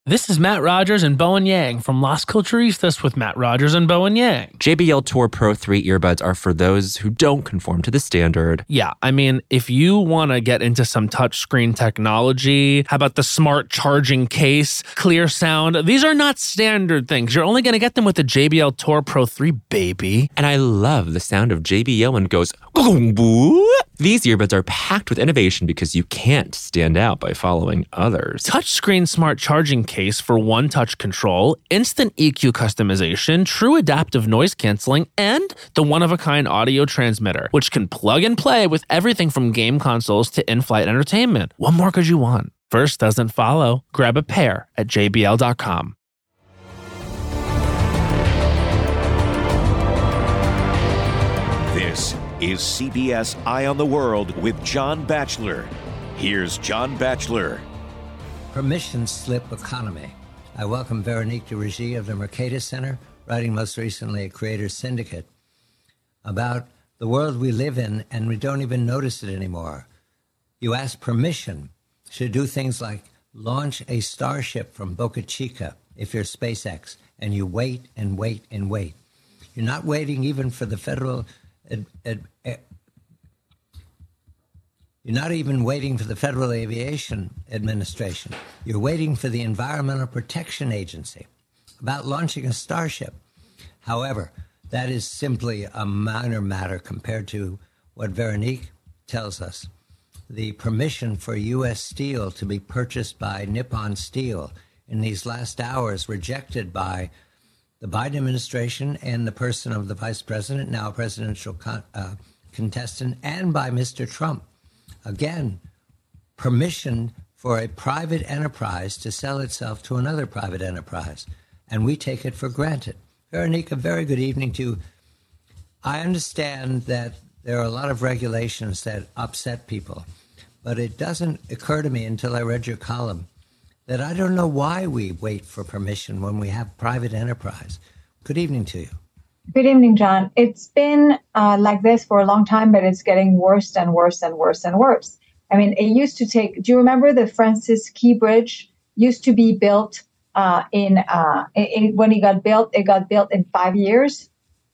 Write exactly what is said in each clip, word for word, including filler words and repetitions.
This is Matt Rogers and Bowen Yang from Las Culturistas with Matt Rogers and Bowen Yang. J B L Tour Pro three earbuds are for those who don't conform to the standard. Yeah, I mean, if you want to get into some touchscreen technology, how about the smart charging case, clear sound? These are not standard things. You're only going to get them with the J B L Tour Pro three, baby. And I love the sound of J B L when it goes, boom. These earbuds are packed with innovation because you can't stand out by following others. Touchscreen smart charging case for one-touch control, instant E Q customization, true adaptive noise canceling, and the one-of-a-kind audio transmitter, which can plug and play with everything from game consoles to in-flight entertainment. What more could you want? First doesn't follow. Grab a pair at j b l dot com. This is C B S Eye on the World with John Batchelor. Here's John Batchelor. Permission slip economy. I welcome Veronique de Regie of the Mercatus Center, writing most recently at Creators Syndicate, about the world we live in and we don't even notice it anymore. You ask permission to do things like launch a Starship from Boca Chica if you're SpaceX, and you wait and wait and wait. You're not waiting even for the federal Ad, ad, ad, you're not even waiting for the Federal Aviation Administration. You're waiting for the Environmental Protection Agency about launching a Starship. However, that is simply a minor matter compared to what Veronique tells us. The permission for U S Steel to be purchased by Nippon Steel in these last hours rejected by the Biden administration and the person of the vice president, now a presidential con- uh, contestant, and by Mister Trump. Again, permission for a private enterprise to sell itself to another private enterprise, and we take it for granted. Veronique, a very good evening to you. I understand that there are a lot of regulations that upset people, but it doesn't occur to me until I read your column that I don't know why we wait for permission when we have private enterprise. Good evening to you. Good evening, John. It's been uh, like this for a long time, but it's getting worse and worse and worse and worse. I mean, it used to take, do you remember the Francis Key Bridge used to be built uh, in, uh, in, when it got built, it got built in five years,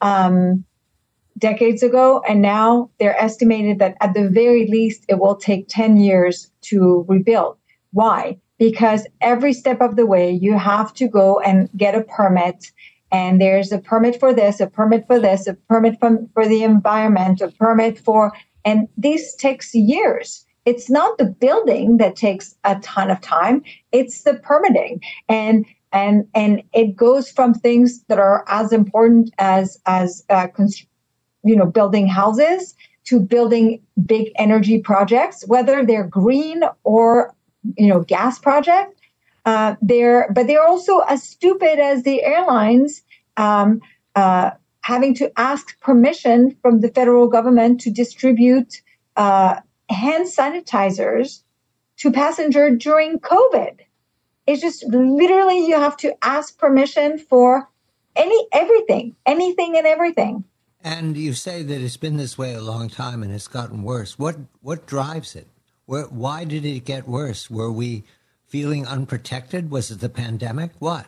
um, decades ago. And now they're estimated that at the very least, it will take ten years to rebuild. Why? Because every step of the way, you have to go and get a permit. And there's a permit for this, a permit for this, a permit from, for the environment, a permit for, and this takes years. It's not the building that takes a ton of time. It's the permitting. And, and, and it goes from things that are as important as, as, uh, const- you know, building houses to building big energy projects, whether they're green or you know, gas project. Uh, they're, but they're also as stupid as the airlines um, uh, having to ask permission from the federal government to distribute uh, hand sanitizers to passengers during COVID. It's just literally you have to ask permission for any everything, anything and everything. And you say that it's been this way a long time and it's gotten worse. What what drives it? Where, why did it get worse? Were we feeling unprotected? Was it the pandemic? What?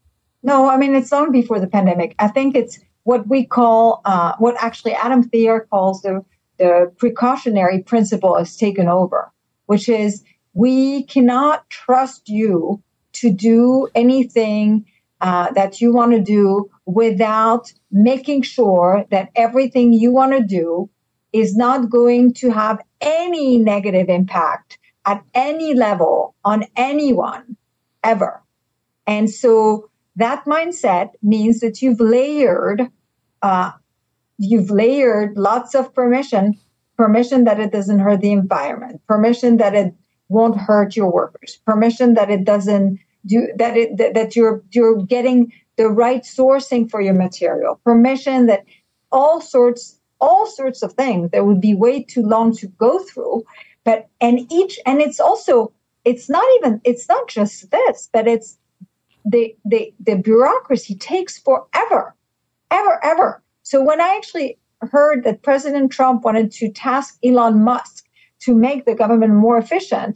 No, I mean, it's long before the pandemic. I think it's what we call, uh, what actually Adam Thayer calls the, the precautionary principle has taken over, which is we cannot trust you to do anything uh, that you want to do without making sure that everything you want to do is not going to have any negative impact at any level on anyone ever. And so that mindset means that you've layered, uh, you've layered lots of permission, permission that it doesn't hurt the environment, permission that it won't hurt your workers, permission that it doesn't do, that it, that, that you're, you're getting the right sourcing for your material, permission that all sorts all sorts of things that would be way too long to go through. But, and each, and it's also, it's not even, it's not just this, but it's the, the, the bureaucracy takes forever, ever, ever. So when I actually heard that President Trump wanted to task Elon Musk to make the government more efficient,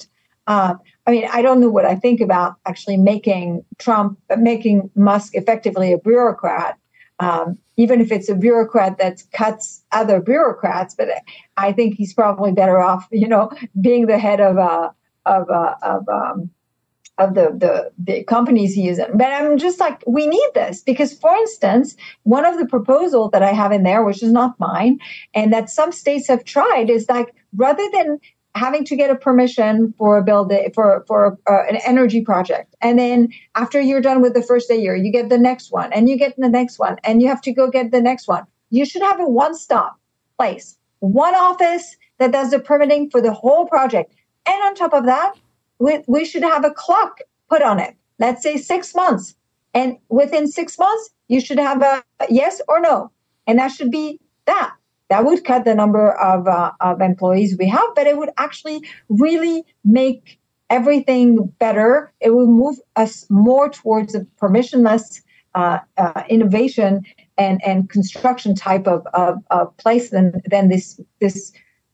Uh, I mean, I don't know what I think about actually making Trump, making Musk effectively a bureaucrat, um, even if it's a bureaucrat that cuts other bureaucrats. But I think he's probably better off, you know, being the head of uh, of uh, of um, of the, the the companies he is in. But I'm just like, we need this because, for instance, one of the proposals that I have in there, which is not mine, and that some states have tried, is like rather than having to get a permission for a build for for uh, an energy project, and then after you're done with the first year, you get the next one, and you get the next one, and you have to go get the next one. You should have a one-stop place, one office that does the permitting for the whole project, and on top of that, we we should have a clock put on it. Let's say six months, and within six months, you should have a yes or no, and that should be that. That would cut the number of, uh, of employees we have, but it would actually really make everything better. It would move us more towards a permissionless uh, uh, innovation and, and construction type of, of, of place than, than this, this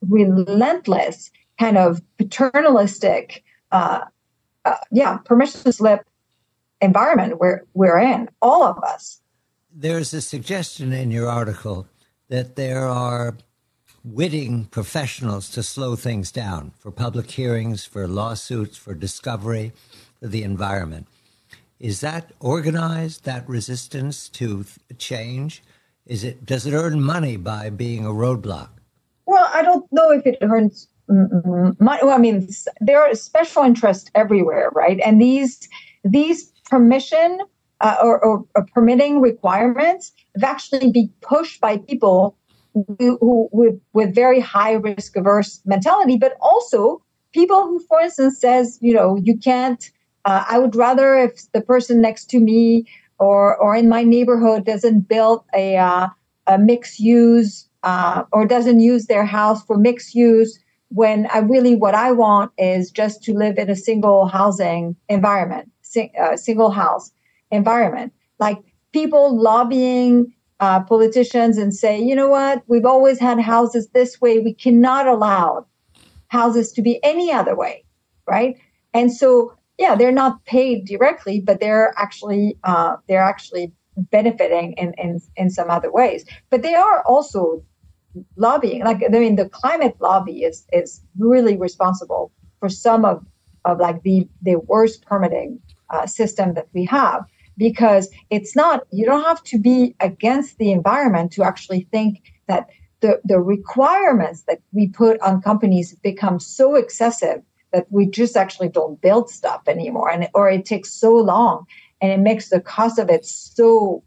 relentless kind of paternalistic, uh, uh, yeah, permission slip environment where we're in, all of us. There's a suggestion in your article that there are witting professionals to slow things down for public hearings, for lawsuits, for discovery, for the environment. Is that organized, that resistance to change? Is it, does it earn money by being a roadblock? Well, I don't know if it earns money. Well, I mean, there are special interests everywhere, right? And these these permission uh, or, or, or permitting requirements have actually been pushed by people who, who with, with very high risk averse mentality, but also people who, for instance, says, you know, you can't, uh, I would rather if the person next to me or, or in my neighborhood doesn't build a, uh, a mixed use uh, or doesn't use their house for mixed use when I really, what I want is just to live in a single housing environment, sing, uh, single house environment. Like people lobbying uh, politicians and say, you know what, we've always had houses this way. We cannot allow houses to be any other way, right? And so, yeah, they're not paid directly, but they're actually uh, they're actually benefiting in, in in some other ways. But they are also lobbying. Like, I mean, the climate lobby is is really responsible for some of of like the the worst permitting uh, system that we have. Because it's not, you don't have to be against the environment to actually think that the, the requirements that we put on companies become so excessive that we just actually don't build stuff anymore. And or it takes so long and it makes the cost of it so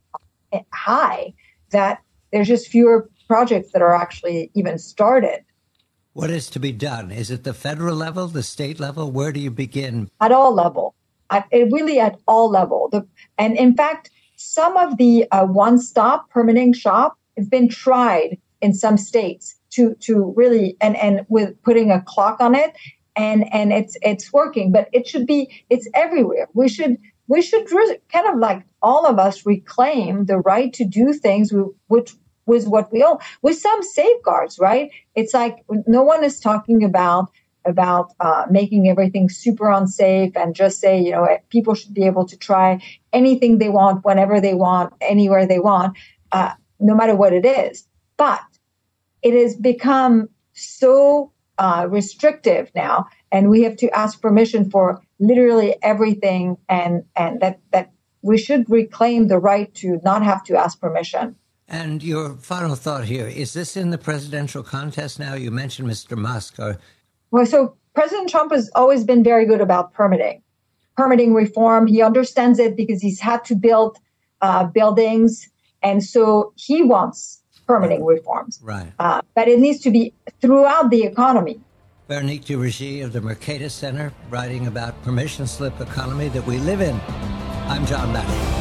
high that there's just fewer projects that are actually even started. What is to be done? Is it the federal level, the state level? Where do you begin? At all levels. At, really at all level. The, and in fact, some of the uh, one-stop permitting shop have been tried in some states to to really and and with putting a clock on it, and and it's it's working. But it should be it's everywhere. We should we should really kind of like all of us reclaim the right to do things with, which with what we own with some safeguards. Right? It's like no one is talking about. about uh, making everything super unsafe and just say, you know, people should be able to try anything they want, whenever they want, anywhere they want, uh, no matter what it is. But it has become so uh, restrictive now, and we have to ask permission for literally everything, and, and that, that we should reclaim the right to not have to ask permission. And your final thought here, is this in the presidential contest now? You mentioned Mister Musk. Or Well, so President Trump has always been very good about permitting, permitting reform. He understands it because he's had to build uh, buildings. And so he wants permitting reforms. Right. Uh, but it needs to be throughout the economy. Veronique Duvergy of the Mercatus Center, writing about permission slip economy that we live in. I'm John Batchelor.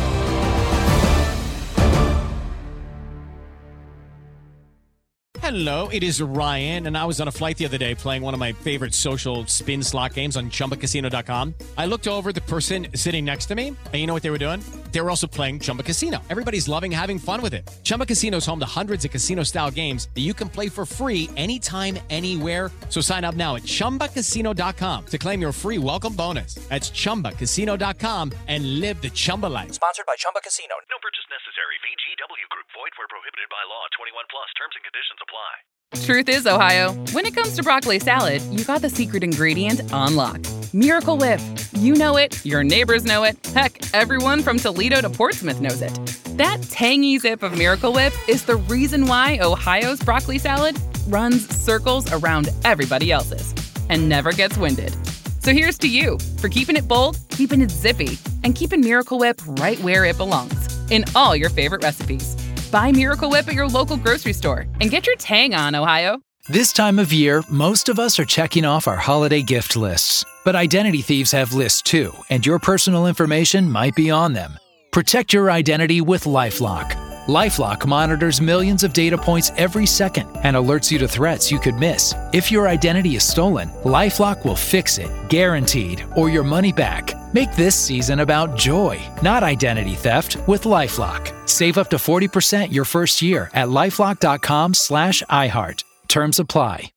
Hello, it is Ryan, and I was on a flight the other day playing one of my favorite social spin slot games on Chumba Casino dot com. I looked over at the person sitting next to me, and you know what they were doing? They were also playing Chumba Casino. Everybody's loving having fun with it. Chumba Casino is home to hundreds of casino-style games that you can play for free anytime, anywhere. So sign up now at Chumba Casino dot com to claim your free welcome bonus. That's Chumba Casino dot com and live the Chumba life. Sponsored by Chumba Casino. No purchase necessary. V G W Group. Void where prohibited by law. twenty-one plus. Terms and conditions apply. Truth is, Ohio, when it comes to broccoli salad, you got the secret ingredient on lock. Miracle Whip. You know it, your neighbors know it, heck, everyone from Toledo to Portsmouth knows it. That tangy zip of Miracle Whip is the reason why Ohio's broccoli salad runs circles around everybody else's and never gets winded. So here's to you for keeping it bold, keeping it zippy, and keeping Miracle Whip right where it belongs, in all your favorite recipes. Buy Miracle Whip at your local grocery store and get your tang on, Ohio. This time of year, most of us are checking off our holiday gift lists. But identity thieves have lists too, and your personal information might be on them. Protect your identity with LifeLock. LifeLock monitors millions of data points every second and alerts you to threats you could miss. If your identity is stolen, LifeLock will fix it, guaranteed, or your money back. Make this season about joy, not identity theft, with LifeLock. Save up to forty percent your first year at LifeLock dot com slash iHeart. Terms apply.